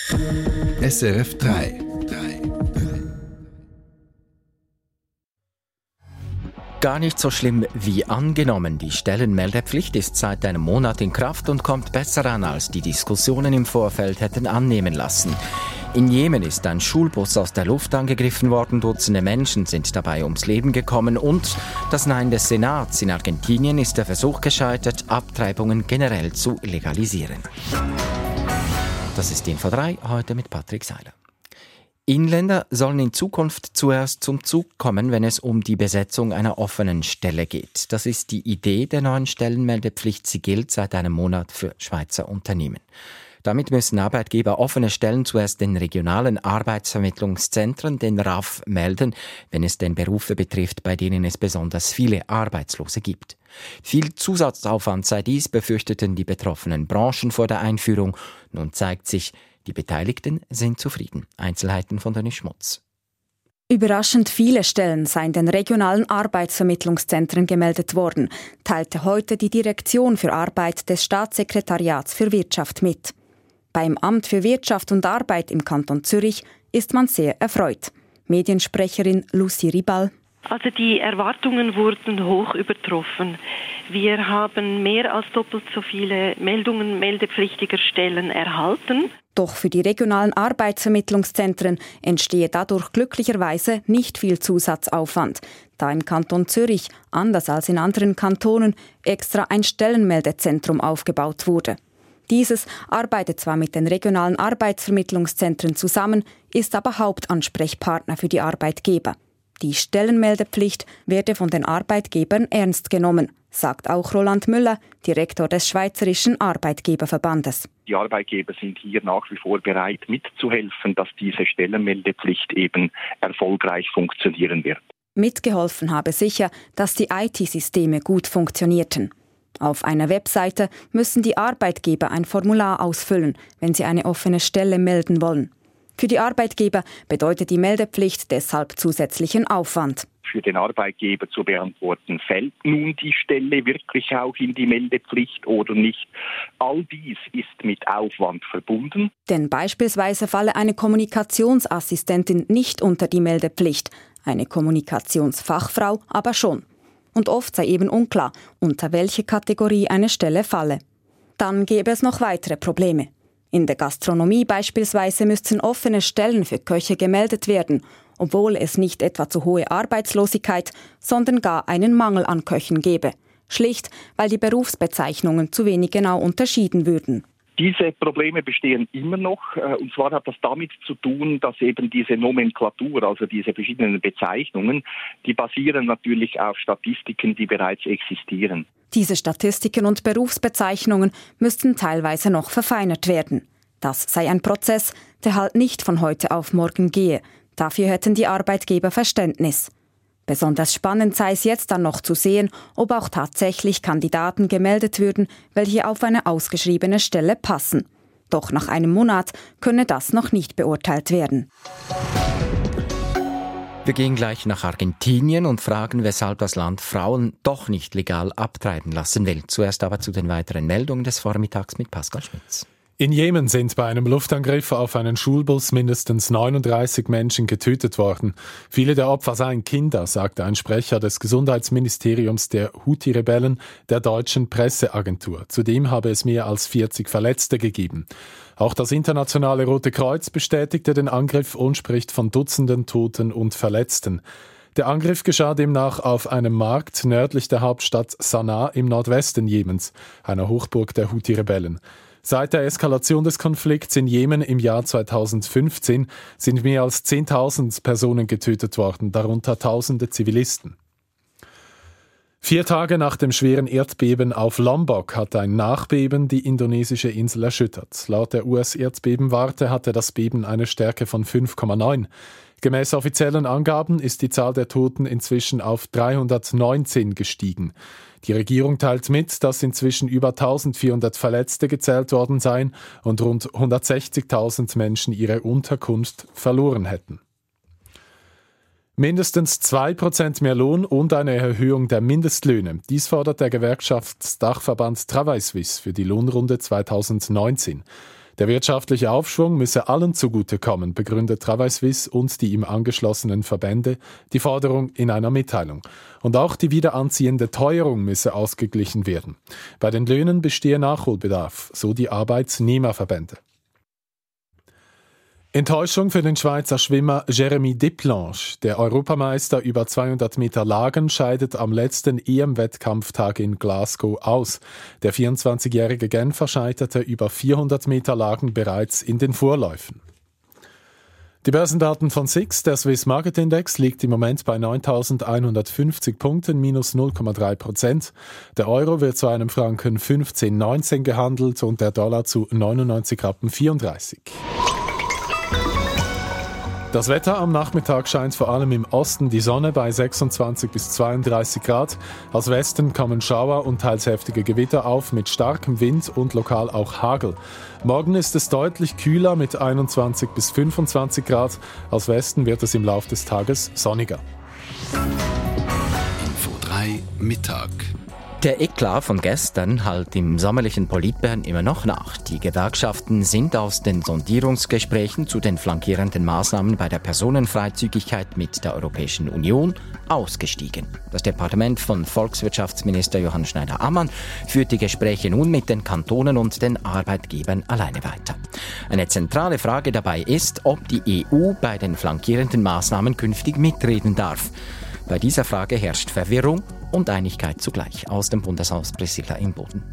SRF 3. Gar nicht so schlimm wie angenommen. Die Stellenmeldepflicht ist seit einem Monat in Kraft und kommt besser an, als die Diskussionen im Vorfeld hätten annehmen lassen. In Jemen ist ein Schulbus aus der Luft angegriffen worden, Dutzende Menschen sind dabei ums Leben gekommen und das Nein des Senats in Argentinien ist der Versuch gescheitert, Abtreibungen generell zu legalisieren. Das ist Info 3, heute mit Patrick Seiler. Inländer sollen in Zukunft zuerst zum Zug kommen, wenn es um die Besetzung einer offenen Stelle geht. Das ist die Idee der neuen Stellenmeldepflicht. Sie gilt seit einem Monat für Schweizer Unternehmen. Damit müssen Arbeitgeber offene Stellen zuerst den regionalen Arbeitsvermittlungszentren, den RAV, melden, wenn es denn Berufe betrifft, bei denen es besonders viele Arbeitslose gibt. Viel Zusatzaufwand sei dies, befürchteten die betroffenen Branchen vor der Einführung. Nun zeigt sich, die Beteiligten sind zufrieden. Einzelheiten von Denis Schmutz. Überraschend viele Stellen seien den regionalen Arbeitsvermittlungszentren gemeldet worden, teilte heute die Direktion für Arbeit des Staatssekretariats für Wirtschaft mit. Beim Amt für Wirtschaft und Arbeit im Kanton Zürich ist man sehr erfreut. Mediensprecherin Lucy Ribal. Also die Erwartungen wurden hoch übertroffen. Wir haben mehr als doppelt so viele Meldungen meldepflichtiger Stellen erhalten. Doch für die regionalen Arbeitsvermittlungszentren entstehe dadurch glücklicherweise nicht viel Zusatzaufwand, da im Kanton Zürich, anders als in anderen Kantonen, extra ein Stellenmeldezentrum aufgebaut wurde. Dieses arbeitet zwar mit den regionalen Arbeitsvermittlungszentren zusammen, ist aber Hauptansprechpartner für die Arbeitgeber. Die Stellenmeldepflicht werde von den Arbeitgebern ernst genommen, sagt auch Roland Müller, Direktor des Schweizerischen Arbeitgeberverbandes. Die Arbeitgeber sind hier nach wie vor bereit, mitzuhelfen, dass diese Stellenmeldepflicht eben erfolgreich funktionieren wird. Mitgeholfen habe sicher, dass die IT-Systeme gut funktionierten. Auf einer Webseite müssen die Arbeitgeber ein Formular ausfüllen, wenn sie eine offene Stelle melden wollen. Für die Arbeitgeber bedeutet die Meldepflicht deshalb zusätzlichen Aufwand. Für den Arbeitgeber zu beantworten, fällt nun die Stelle wirklich auch in die Meldepflicht oder nicht? All dies ist mit Aufwand verbunden. Denn beispielsweise falle eine Kommunikationsassistentin nicht unter die Meldepflicht, eine Kommunikationsfachfrau aber schon. Und oft sei eben unklar, unter welche Kategorie eine Stelle falle. Dann gäbe es noch weitere Probleme. In der Gastronomie beispielsweise müssten offene Stellen für Köche gemeldet werden, obwohl es nicht etwa zu hohe Arbeitslosigkeit, sondern gar einen Mangel an Köchen gäbe. Schlicht, weil die Berufsbezeichnungen zu wenig genau unterschieden würden. Diese Probleme bestehen immer noch, und zwar hat das damit zu tun, dass eben diese Nomenklatur, also diese verschiedenen Bezeichnungen, die basieren natürlich auf Statistiken, die bereits existieren. Diese Statistiken und Berufsbezeichnungen müssten teilweise noch verfeinert werden. Das sei ein Prozess, der halt nicht von heute auf morgen gehe. Dafür hätten die Arbeitgeber Verständnis. Besonders spannend sei es jetzt dann noch zu sehen, ob auch tatsächlich Kandidaten gemeldet würden, welche auf eine ausgeschriebene Stelle passen. Doch nach einem Monat könne das noch nicht beurteilt werden. Wir gehen gleich nach Argentinien und fragen, weshalb das Land Frauen doch nicht legal abtreiben lassen will. Zuerst aber zu den weiteren Meldungen des Vormittags mit Pascal Schmitz. In Jemen sind bei einem Luftangriff auf einen Schulbus mindestens 39 Menschen getötet worden. Viele der Opfer seien Kinder, sagte ein Sprecher des Gesundheitsministeriums der Houthi-Rebellen der deutschen Presseagentur. Zudem habe es mehr als 40 Verletzte gegeben. Auch das Internationale Rote Kreuz bestätigte den Angriff und spricht von Dutzenden Toten und Verletzten. Der Angriff geschah demnach auf einem Markt nördlich der Hauptstadt Sanaa im Nordwesten Jemens, einer Hochburg der Houthi-Rebellen. Seit der Eskalation des Konflikts in Jemen im Jahr 2015 sind mehr als 10.000 Personen getötet worden, darunter Tausende Zivilisten. 4 Tage nach dem schweren Erdbeben auf Lombok hat ein Nachbeben die indonesische Insel erschüttert. Laut der US-Erdbebenwarte hatte das Beben eine Stärke von 5,9. Gemäß offiziellen Angaben ist die Zahl der Toten inzwischen auf 319 gestiegen. Die Regierung teilt mit, dass inzwischen über 1400 Verletzte gezählt worden seien und rund 160.000 Menschen ihre Unterkunft verloren hätten. Mindestens 2% mehr Lohn und eine Erhöhung der Mindestlöhne. Dies fordert der Gewerkschaftsdachverband Travail Suisse für die Lohnrunde 2019. Der wirtschaftliche Aufschwung müsse allen zugutekommen, begründet Travail Suisse und die ihm angeschlossenen Verbände die Forderung in einer Mitteilung. Und auch die wieder anziehende Teuerung müsse ausgeglichen werden. Bei den Löhnen bestehe Nachholbedarf, so die Arbeitnehmerverbände. Enttäuschung für den Schweizer Schwimmer Jérémy Desplanches. Der Europameister über 200 Meter Lagen scheidet am letzten EM-Wettkampftag in Glasgow aus. Der 24-jährige Genfer scheiterte über 400 Meter Lagen bereits in den Vorläufen. Die Börsendaten von SIX, der Swiss Market Index, liegt im Moment bei 9.150 Punkten, minus 0,3%. Der Euro wird zu einem Franken 15,19 gehandelt und der Dollar zu 99,34 Rappen. Das Wetter am Nachmittag scheint vor allem im Osten die Sonne bei 26 bis 32 Grad. Aus Westen kommen Schauer und teils heftige Gewitter auf mit starkem Wind und lokal auch Hagel. Morgen ist es deutlich kühler mit 21 bis 25 Grad. Aus Westen wird es im Laufe des Tages sonniger. Info 3 Mittag. Der Eklat von gestern hallt im sommerlichen Politbern immer noch nach. Die Gewerkschaften sind aus den Sondierungsgesprächen zu den flankierenden Maßnahmen bei der Personenfreizügigkeit mit der Europäischen Union ausgestiegen. Das Departement von Volkswirtschaftsminister Johann Schneider-Ammann führt die Gespräche nun mit den Kantonen und den Arbeitgebern alleine weiter. Eine zentrale Frage dabei ist, ob die EU bei den flankierenden Maßnahmen künftig mitreden darf. Bei dieser Frage herrscht Verwirrung und Einigkeit zugleich. Aus dem Bundeshaus Priscilla Imboden.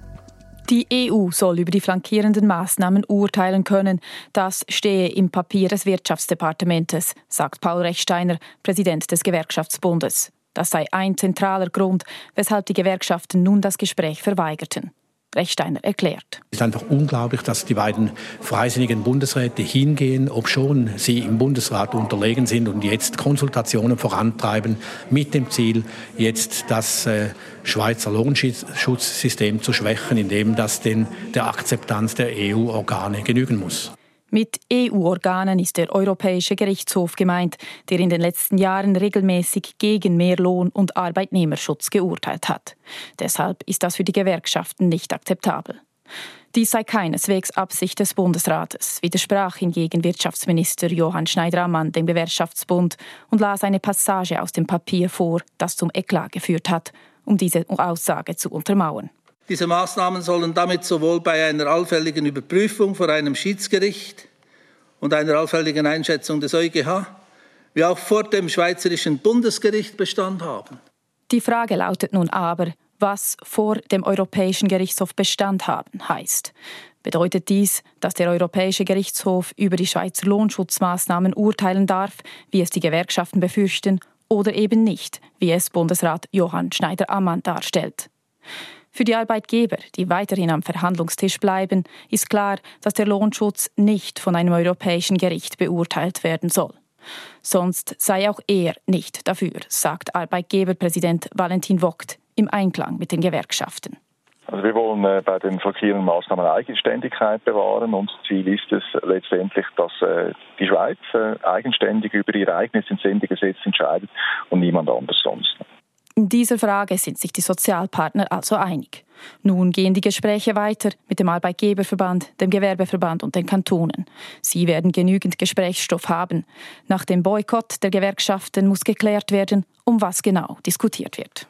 Die EU soll über die flankierenden Maßnahmen urteilen können. Das stehe im Papier des Wirtschaftsdepartementes, sagt Paul Rechsteiner, Präsident des Gewerkschaftsbundes. Das sei ein zentraler Grund, weshalb die Gewerkschaften nun das Gespräch verweigerten. Rechsteiner erklärt. Es ist einfach unglaublich, dass die beiden freisinnigen Bundesräte hingehen, obschon sie im Bundesrat unterlegen sind und jetzt Konsultationen vorantreiben mit dem Ziel, jetzt das Schweizer Lohnschutzsystem zu schwächen, indem das der Akzeptanz der EU-Organe genügen muss. Mit EU-Organen ist der Europäische Gerichtshof gemeint, der in den letzten Jahren regelmäßig gegen mehr Lohn- und Arbeitnehmerschutz geurteilt hat. Deshalb ist das für die Gewerkschaften nicht akzeptabel. Dies sei keineswegs Absicht des Bundesrates, widersprach hingegen Wirtschaftsminister Johann Schneider-Ammann dem Gewerkschaftsbund und las eine Passage aus dem Papier vor, das zum Eklat geführt hat, um diese Aussage zu untermauern. Diese Maßnahmen sollen damit sowohl bei einer allfälligen Überprüfung vor einem Schiedsgericht und einer allfälligen Einschätzung des EuGH wie auch vor dem Schweizerischen Bundesgericht Bestand haben. Die Frage lautet nun aber, was vor dem Europäischen Gerichtshof Bestand haben heißt. Bedeutet dies, dass der Europäische Gerichtshof über die Schweizer Lohnschutzmaßnahmen urteilen darf, wie es die Gewerkschaften befürchten, oder eben nicht, wie es Bundesrat Johann Schneider-Ammann darstellt? Für die Arbeitgeber, die weiterhin am Verhandlungstisch bleiben, ist klar, dass der Lohnschutz nicht von einem europäischen Gericht beurteilt werden soll. Sonst sei auch er nicht dafür, sagt Arbeitgeberpräsident Valentin Vogt im Einklang mit den Gewerkschaften. Also wir wollen bei den flankierenden Maßnahmen Eigenständigkeit bewahren. Unser Ziel ist es letztendlich, dass die Schweiz eigenständig über ihre eigenen Entsendegesetze entscheidet und niemand anders sonst. In dieser Frage sind sich die Sozialpartner also einig. Nun gehen die Gespräche weiter mit dem Arbeitgeberverband, dem Gewerbeverband und den Kantonen. Sie werden genügend Gesprächsstoff haben. Nach dem Boykott der Gewerkschaften muss geklärt werden, um was genau diskutiert wird.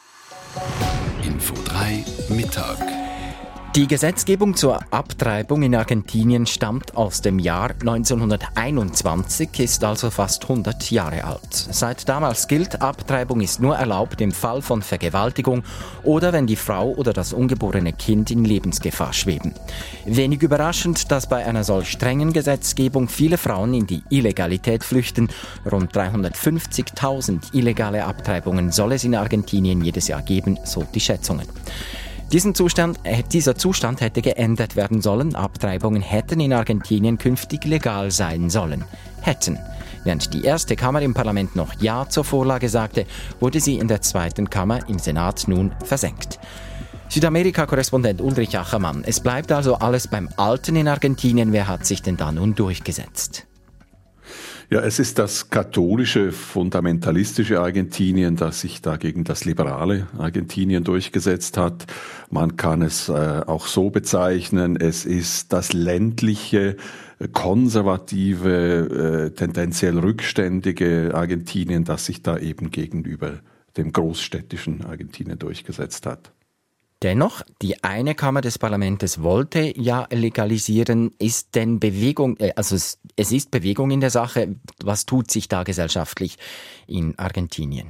Info 3 Mittag. Die Gesetzgebung zur Abtreibung in Argentinien stammt aus dem Jahr 1921, ist also fast 100 Jahre alt. Seit damals gilt, Abtreibung ist nur erlaubt im Fall von Vergewaltigung oder wenn die Frau oder das ungeborene Kind in Lebensgefahr schweben. Wenig überraschend, dass bei einer solch strengen Gesetzgebung viele Frauen in die Illegalität flüchten. Rund 350.000 illegale Abtreibungen soll es in Argentinien jedes Jahr geben, so die Schätzungen. Dieser Zustand hätte geändert werden sollen. Abtreibungen hätten in Argentinien künftig legal sein sollen. Hätten. Während die erste Kammer im Parlament noch Ja zur Vorlage sagte, wurde sie in der zweiten Kammer im Senat nun versenkt. Südamerika-Korrespondent Ulrich Achermann. Es bleibt also alles beim Alten in Argentinien. Wer hat sich denn da nun durchgesetzt? Ja, es ist das katholische, fundamentalistische Argentinien, das sich da gegen das liberale Argentinien durchgesetzt hat. Man kann es auch so bezeichnen, es ist das ländliche, konservative, tendenziell rückständige Argentinien, das sich da eben gegenüber dem großstädtischen Argentinien durchgesetzt hat. Dennoch, die eine Kammer des Parlaments wollte ja legalisieren. Ist denn Bewegung, es ist Bewegung in der Sache. Was tut sich da gesellschaftlich in Argentinien?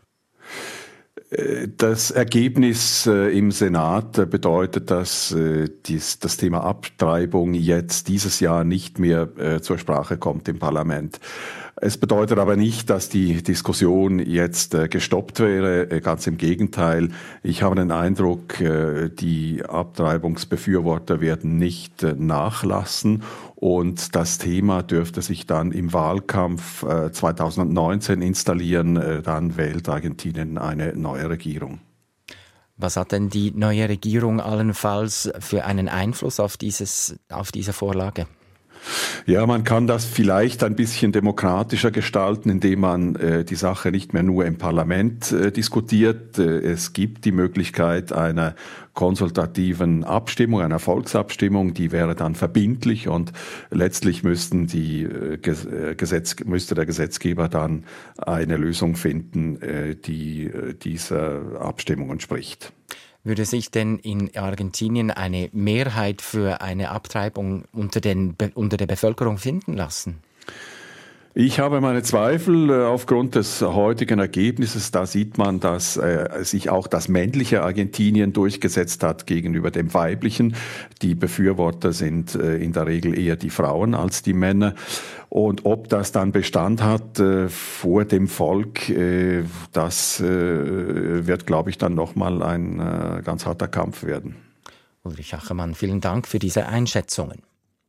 Das Ergebnis im Senat bedeutet, dass das Thema Abtreibung jetzt dieses Jahr nicht mehr zur Sprache kommt im Parlament. Es bedeutet aber nicht, dass die Diskussion jetzt gestoppt wäre. Ganz im Gegenteil. Ich habe den Eindruck, die Abtreibungsbefürworter werden nicht nachlassen. Und das Thema dürfte sich dann im Wahlkampf 2019 installieren. Dann wählt Argentinien eine neue Regierung. Was hat denn die neue Regierung allenfalls für einen Einfluss auf diese Vorlage? Ja, man kann das vielleicht ein bisschen demokratischer gestalten, indem man die Sache nicht mehr nur im Parlament diskutiert. Es gibt die Möglichkeit einer konsultativen Abstimmung, einer Volksabstimmung, die wäre dann verbindlich und letztlich müsste der Gesetzgeber dann eine Lösung finden, die dieser Abstimmung entspricht. Würde sich denn in Argentinien eine Mehrheit für eine Abtreibung unter der Bevölkerung finden lassen? Ich habe meine Zweifel aufgrund des heutigen Ergebnisses. Da sieht man, dass sich auch das männliche Argentinien durchgesetzt hat gegenüber dem weiblichen. Die Befürworter sind in der Regel eher die Frauen als die Männer. Und ob das dann Bestand hat vor dem Volk, das wird, glaube ich, dann nochmal ein ganz harter Kampf werden. Ulrich Achermann, vielen Dank für diese Einschätzungen.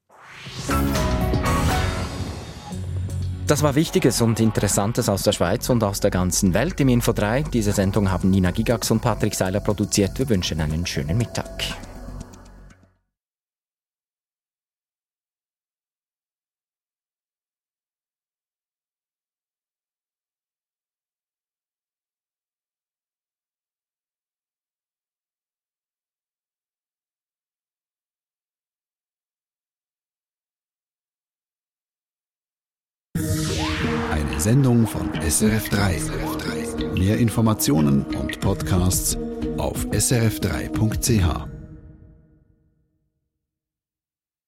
Das war Wichtiges und Interessantes aus der Schweiz und aus der ganzen Welt im Info 3. Diese Sendung haben Nina Gigax und Patrick Seiler produziert. Wir wünschen einen schönen Mittag. Eine Sendung von SRF3. Mehr Informationen und Podcasts auf srf3.ch.